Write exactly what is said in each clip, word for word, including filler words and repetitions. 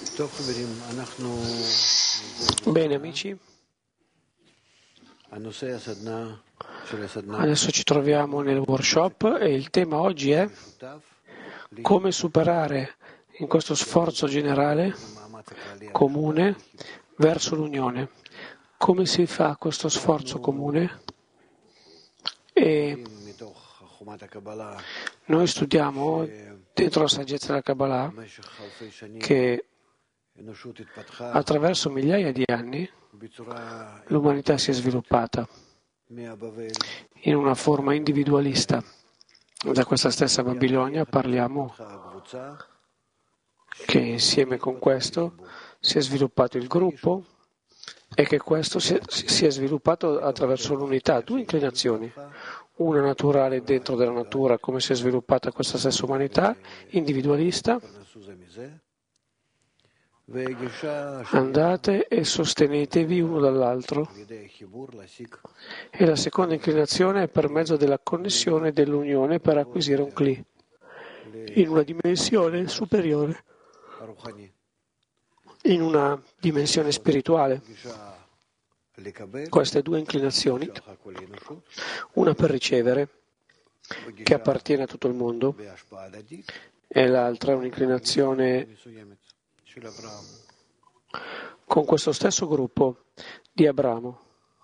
Bene amici, adesso ci troviamo nel workshop e il tema oggi è come superare in questo sforzo generale comune verso l'unione. Come si fa questo sforzo comune? E noi studiamo dentro la saggezza della Kabbalah che attraverso migliaia di anni l'umanità si è sviluppata in una forma individualista. Da questa stessa Babilonia parliamo che insieme con questo si è sviluppato il gruppo e che questo si è, si è sviluppato attraverso l'unità, due inclinazioni, una naturale dentro della natura, come si è sviluppata questa stessa umanità, individualista. Andate e sostenetevi uno dall'altro. E la seconda inclinazione è per mezzo della connessione e dell'unione per acquisire un Kli in una dimensione superiore, in una dimensione spirituale. Queste due inclinazioni, una per ricevere, che appartiene a tutto il mondo, e l'altra è un'inclinazione con questo stesso gruppo di Abramo.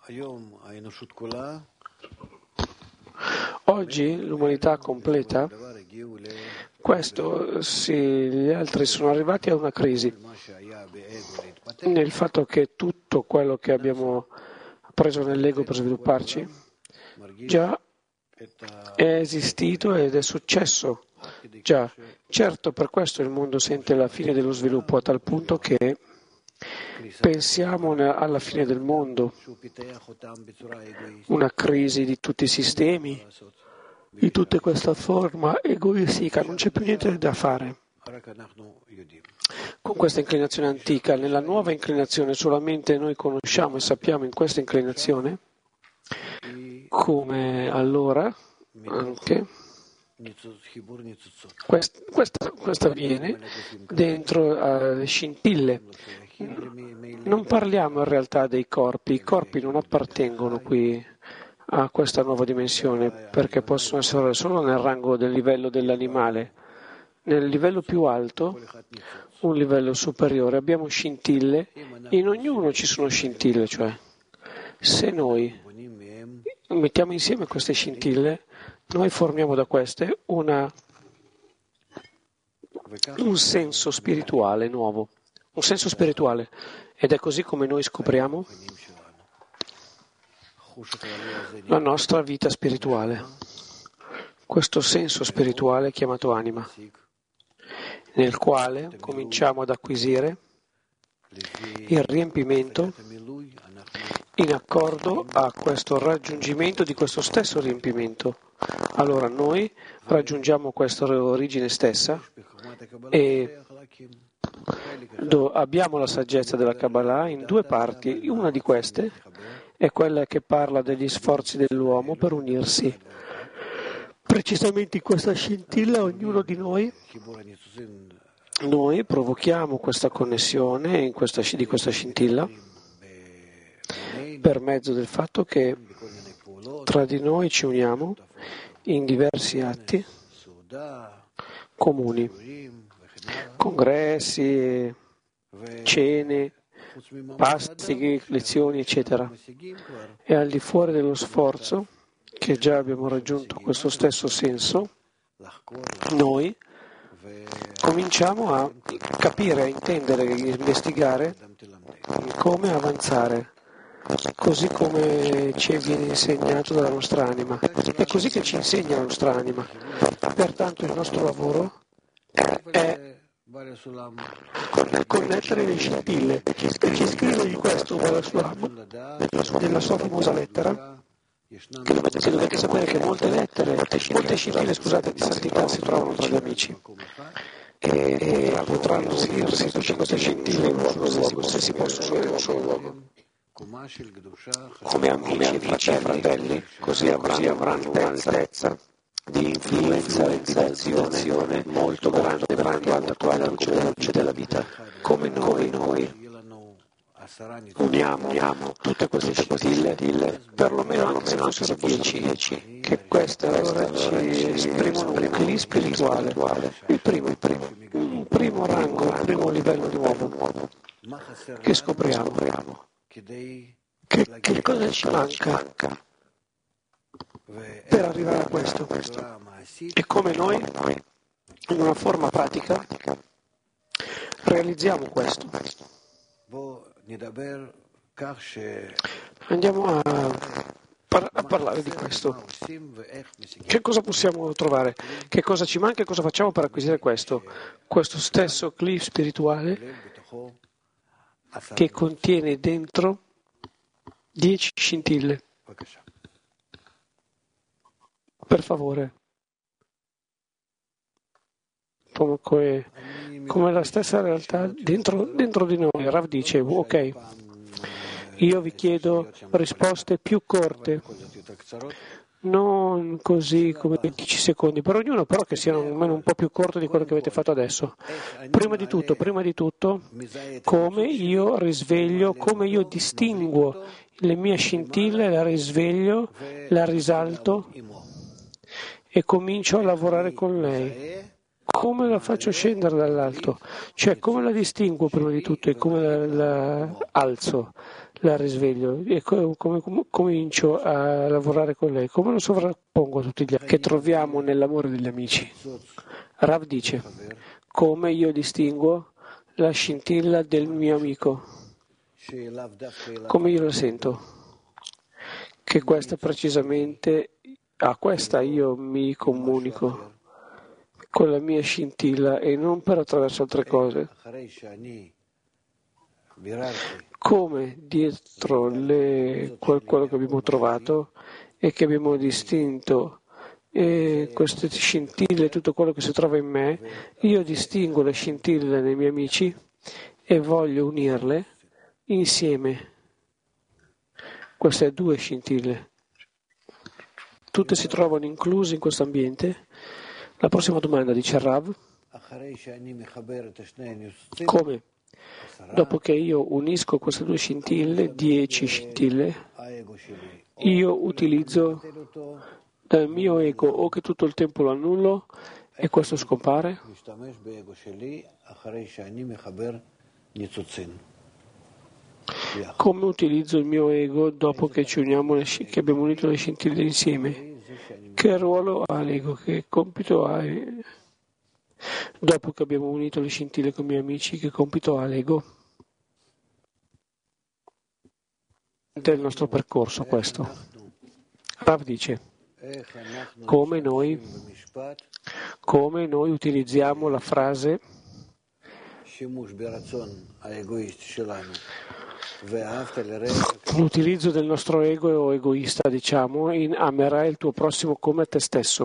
Oggi l'umanità completa, questo sì, gli altri sono arrivati a una crisi nel fatto che tutto quello che abbiamo preso nell'ego per svilupparci già è esistito ed è successo già. Certo, per questo il mondo sente la fine dello sviluppo a tal punto che pensiamo alla fine del mondo, una crisi di tutti i sistemi, di tutta questa forma egoistica, non c'è più niente da fare. Con questa inclinazione antica, nella nuova inclinazione solamente noi conosciamo e sappiamo in questa inclinazione come allora anche questa, questa, questa avviene dentro uh, scintille. Non parliamo in realtà dei corpi, i corpi non appartengono qui a questa nuova dimensione perché possono essere solo nel rango del livello dell'animale. Nel livello più alto, un livello superiore, abbiamo scintille, in ognuno ci sono scintille, cioè se noi mettiamo insieme queste scintille, noi formiamo da queste una, un senso spirituale nuovo, un senso spirituale, ed è così come noi scopriamo la nostra vita spirituale, questo senso spirituale chiamato anima, nel quale cominciamo ad acquisire il riempimento in accordo a questo raggiungimento di questo stesso riempimento. Allora noi raggiungiamo questa origine stessa e abbiamo la saggezza della Kabbalah in due parti. Una di queste è quella che parla degli sforzi dell'uomo per unirsi. Precisamente in questa scintilla ognuno di noi, noi provochiamo questa connessione in questa, di questa scintilla per mezzo del fatto che tra di noi ci uniamo in diversi atti comuni, congressi, cene, pasti, lezioni, eccetera. E al di fuori dello sforzo, che già abbiamo raggiunto questo stesso senso, noi cominciamo a capire, a intendere, a investigare come avanzare, così come ci viene insegnato dalla nostra anima. È così che ci insegna la nostra anima. Pertanto il nostro lavoro è connettere le scintille. E ci scrive di questo nella sua, nella sua famosa lettera, che dovete sapere che molte lettere, molte scintille, scusate, di santità si trovano tra gli amici e, e potranno seguirsi tutte queste scintille in un solo luogo, se si possono in un solo luogo. Come amici, amici e fratelli, così avranno un'altezza di influenza e di azione molto grande davanti alla luce della vita. come noi, noi uniamo, uniamo tutte queste scintille, perlomeno anche se fossero dieci, che queste allora ci esprimono un clima spirituale, il primo, il primo, un primo rango, un primo livello nuovo, che scopriamo. Che, che cosa ci manca per arrivare a questo? E come noi, in una forma pratica, realizziamo questo. Andiamo a, par- a parlare di questo. Che cosa possiamo trovare? Che cosa ci manca e cosa facciamo per acquisire questo? Questo stesso cliff spirituale che contiene dentro dieci scintille. Per favore. Come, come la stessa realtà dentro, dentro di noi. Rav dice, ok, io vi chiedo risposte più corte, non così come dieci secondi per ognuno, però che siano almeno un po' più corte di quello che avete fatto adesso. Prima di tutto, prima di tutto, come io risveglio, come io distinguo le mie scintille, la risveglio, la risalto e comincio a lavorare con lei. Come la faccio scendere dall'alto? Cioè, come la distinguo prima di tutto e come la, la alzo, la risveglio e come, come, come comincio a lavorare con lei? Come lo sovrappongo a tutti gli altri che troviamo nell'amore degli amici? Rav dice, come io distinguo la scintilla del mio amico? Come io la sento? Che questa precisamente, a questa io mi comunico con la mia scintilla e non per attraverso altre cose. Come dietro le, quello che abbiamo trovato e che abbiamo distinto e queste scintille, tutto quello che si trova in me, io distingo le scintille dei miei amici e voglio unirle insieme. Queste due scintille. Tutte si trovano incluse in questo ambiente. La prossima domanda dice Rav, come dopo che io unisco queste due scintille, dieci scintille, io utilizzo dal mio ego o che tutto il tempo lo annullo e questo scompare? Come utilizzo il mio ego dopo che ci uniamo le, che abbiamo unito le scintille insieme? Che ruolo ha l'ego? Che compito ha? Dopo che abbiamo unito le scintille con i miei amici, che compito ha l'ego? Del nostro percorso questo. Rav dice, come noi, come noi utilizziamo la frase l'utilizzo del nostro ego egoista, diciamo, in amerai il tuo prossimo come te stesso.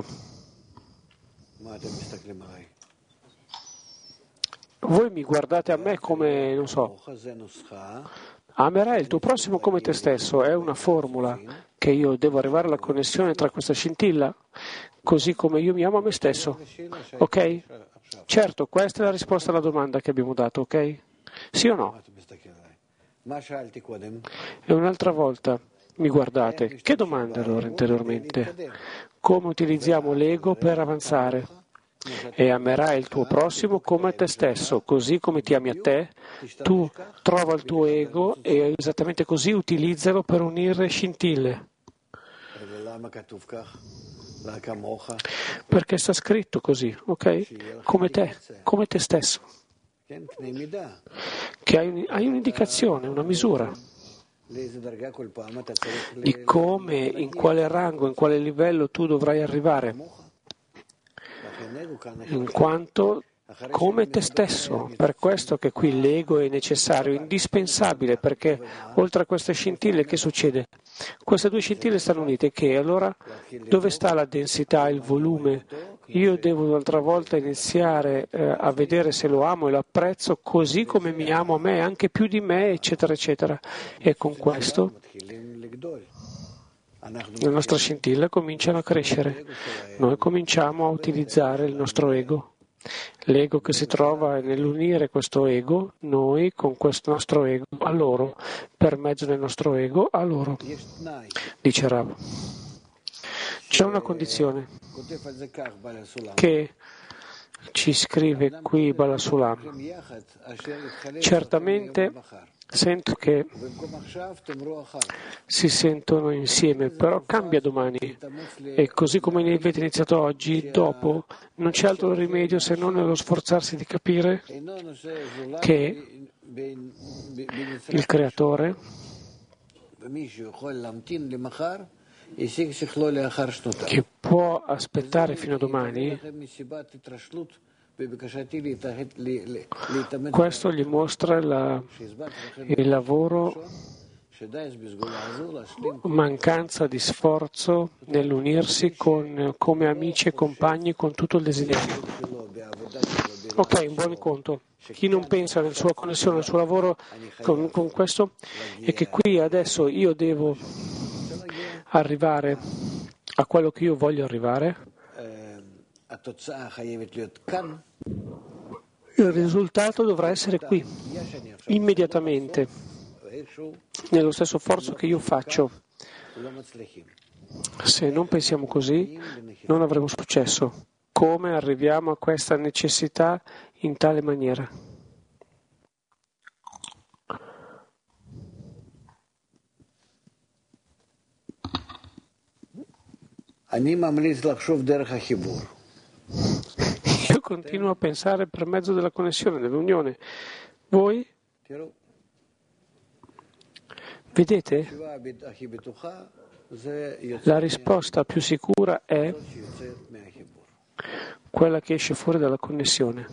Voi mi guardate a me come, non so, amerai il tuo prossimo come te stesso, è una formula che io devo arrivare alla connessione tra questa scintilla, così come io mi amo a me stesso, ok? Certo, questa è la risposta alla domanda che abbiamo dato, ok? Sì o no? E un'altra volta mi guardate, che domanda allora interiormente? Come utilizziamo l'ego per avanzare? E amerai il tuo prossimo come te stesso, così come ti ami a te, tu trova il tuo ego e esattamente così utilizzalo per unire scintille. Perché sta scritto così, ok? Come te, come te stesso. Che hai, hai un'indicazione, una misura di come, in quale rango, in quale livello tu dovrai arrivare, in quanto come te stesso. Per questo che qui l'ego è necessario, indispensabile, perché oltre a queste scintille che succede? Queste due scintille stanno unite, che allora dove sta la densità, il volume? Io devo un'altra volta iniziare eh, a vedere se lo amo e lo apprezzo così come mi amo a me, anche più di me, eccetera, eccetera. E con questo le nostre scintille cominciano a crescere. Noi cominciamo a utilizzare il nostro ego L'ego che si trova è nell'unire questo ego, noi con questo nostro ego, a loro, per mezzo del nostro ego, a loro, dice Rav. C'è una condizione che ci scrive qui Bala Sulam. Certamente sento che si sentono insieme, però cambia domani. E così come avete iniziato oggi, dopo non c'è altro rimedio se non nello sforzarsi di capire che il Creatore che può aspettare fino a domani, questo gli mostra la, il lavoro, mancanza di sforzo nell'unirsi con, come amici e compagni con tutto il desiderio. Ok, un buon incontro. Chi non pensa nella sua connessione, nel suo lavoro con, con questo, è che qui adesso io devo arrivare a quello che io voglio arrivare. Il risultato dovrà essere qui, immediatamente, nello stesso sforzo che io faccio. Se non pensiamo così, non avremo successo. Come arriviamo a questa necessità in tale maniera? Io continuo a pensare per mezzo della connessione, dell'unione. Voi vedete? La risposta più sicura è quella che esce fuori dalla connessione.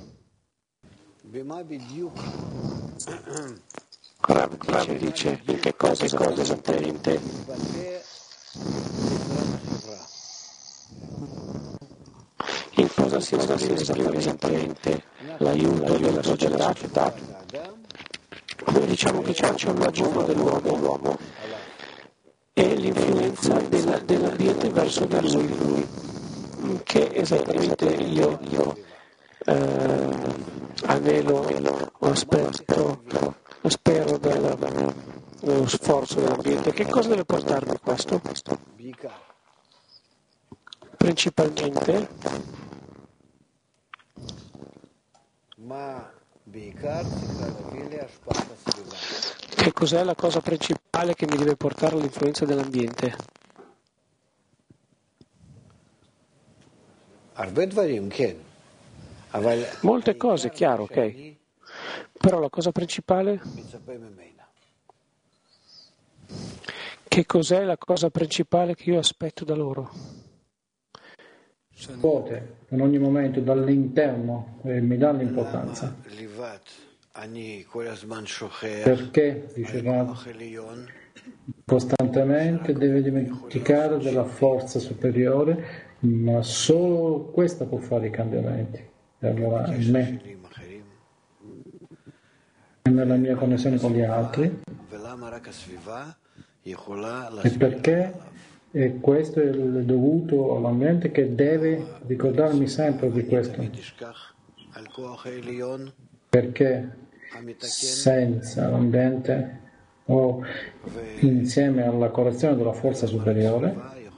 Rav dice in che cosa esattamente? In cosa si esprime esattamente l'aiuto della società? Noi diciamo che c'è un lavoro dell'uomo e l'influenza della, dell'ambiente verso di lui, che esattamente io, io eh, anelo o aspetto, spero della, dello sforzo dell'ambiente. Che cosa deve portarmi questo? Principalmente che cos'è la cosa principale che mi deve portare all'influenza dell'ambiente? Molte cose, chiaro, ok. Però la cosa principale? Che cos'è la cosa principale che io aspetto da loro? Vuote in ogni momento dall'interno e mi dà l'importanza. Perché, dice Rav, costantemente deve dimenticare della forza superiore, ma solo questa può fare i cambiamenti. E allora in me e nella mia connessione con gli altri. E perché? E questo è il dovuto all'ambiente che deve ricordarmi sempre di questo. Perché senza l'ambiente o insieme alla correzione della forza superiore,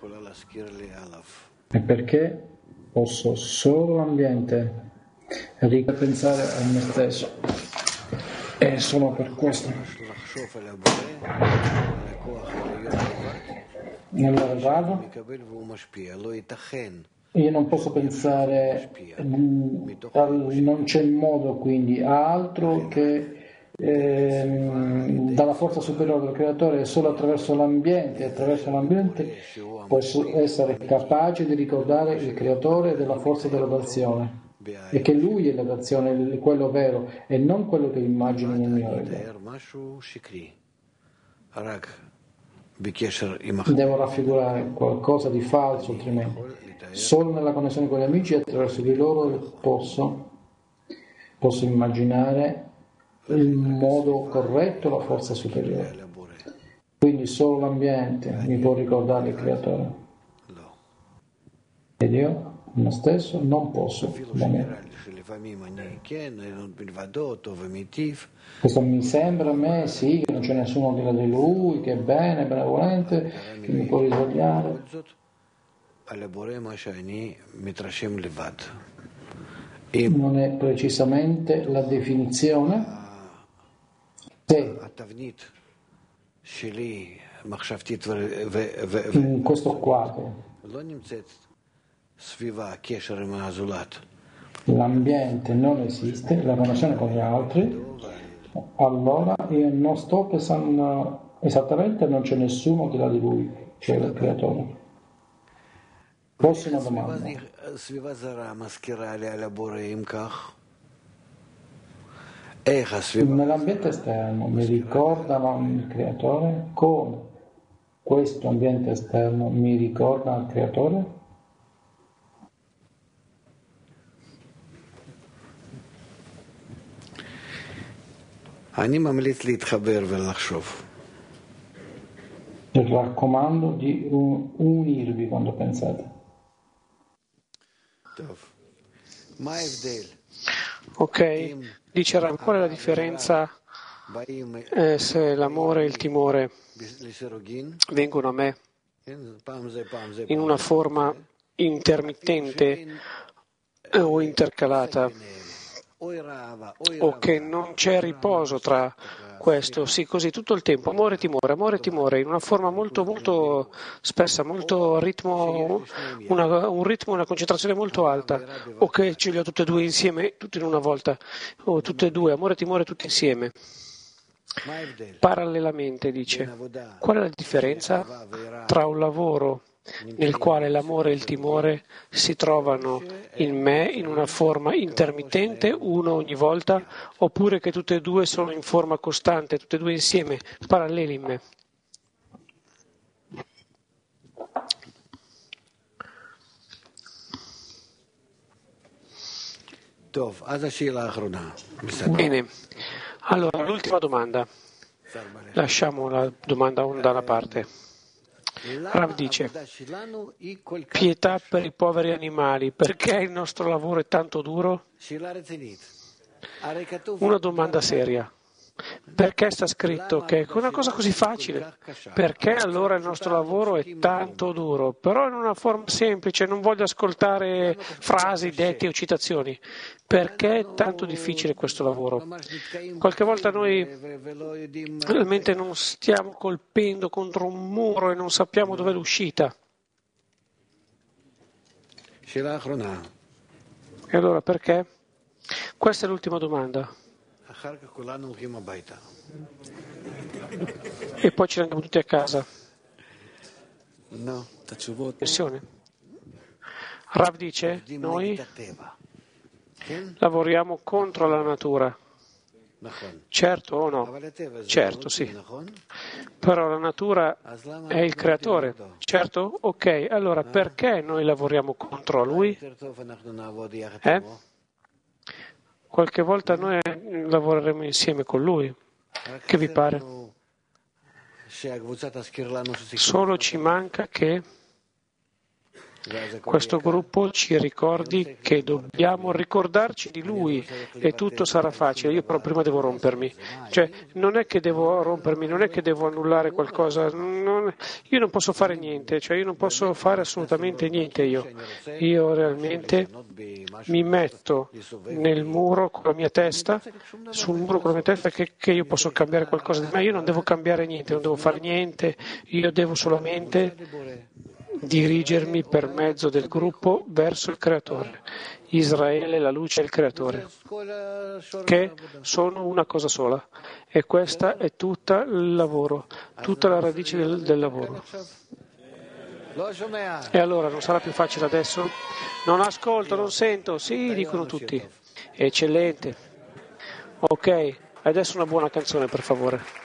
e perché posso solo l'ambiente ripensare a me stesso. E solo per questo. Nella Rav, io non posso pensare, non c'è modo quindi altro che eh, dalla forza superiore del creatore, solo attraverso l'ambiente, attraverso l'ambiente posso essere capace di ricordare il creatore della forza dell'adozione e che lui è l'adozione, quello vero e non quello che immagino nel mio ego. Devo raffigurare qualcosa di falso, altrimenti solo nella connessione con gli amici attraverso di loro posso, posso immaginare in modo corretto la forza superiore. Quindi solo l'ambiente mi può ricordare il creatore. Ed io? me stesso non posso da me. Questo mi sembra a me, sì, che non c'è nessuno di là di lui, che è bene, benevolente, che mi può risvegliare. Non è precisamente la definizione. Se in questo quadro l'ambiente non esiste, la connessione con gli altri, allora io non sto pensando esattamente, non c'è nessuno di là di lui, cioè il creatore. Prossima domanda. Nell'ambiente esterno mi ricordano il creatore? Come questo ambiente esterno mi ricorda il creatore? Vi raccomando di unirvi quando pensate. Ok, dice Ram, qual è la differenza eh, se l'amore e il timore vengono a me in una forma intermittente eh, o intercalata, o che non c'è riposo tra questo, sì, così tutto il tempo, amore e timore, amore e timore, in una forma molto, molto spessa, molto ritmo, una, un ritmo, una concentrazione molto alta, o che ce li ho tutte e due insieme, tutte in una volta, o tutte e due, amore e timore tutti insieme. Parallelamente, dice, qual è la differenza tra un lavoro nel quale l'amore e il timore si trovano in me in una forma intermittente, uno ogni volta, oppure che tutte e due sono in forma costante, tutte e due insieme, paralleli in me? Bene, allora l'ultima domanda. Lasciamo la domanda da una parte. Rav dice, pietà per i poveri animali, perché il nostro lavoro è tanto duro? Una domanda seria. Perché sta scritto che è una cosa così facile? Perché allora il nostro lavoro è tanto duro? Però in una forma semplice, non voglio ascoltare frasi, detti o citazioni. Perché è tanto difficile questo lavoro? Qualche volta noi realmente non stiamo colpendo contro un muro e non sappiamo dov'è l'uscita. E allora perché? Questa è l'ultima domanda. E poi ci andiamo tutti a casa. Pressione. Rav dice, noi lavoriamo contro la natura. Certo o no? Certo, sì. Però la natura è il creatore. Certo? Ok, allora perché noi lavoriamo contro lui? Eh? Qualche volta noi lavoreremo insieme con lui. Che vi pare? Solo ci manca che questo gruppo ci ricordi che dobbiamo ricordarci di lui e tutto sarà facile. Io però prima devo rompermi. Cioè, non è che devo rompermi, non è che devo annullare qualcosa. Non, io non posso fare niente, cioè io non posso fare assolutamente niente io. Io realmente mi metto nel muro con la mia testa, sul muro con la mia testa che, che io posso cambiare qualcosa di me. Io non devo cambiare niente, non devo fare niente, io devo solamente dirigermi per mezzo del gruppo verso il Creatore. Israele, la luce e il Creatore, che sono una cosa sola. E questa è tutta il lavoro, tutta la radice del, del lavoro. E allora non sarà più facile adesso? Non ascolto, non sento. Sì, dicono tutti. Eccellente. Ok, adesso una buona canzone, per favore.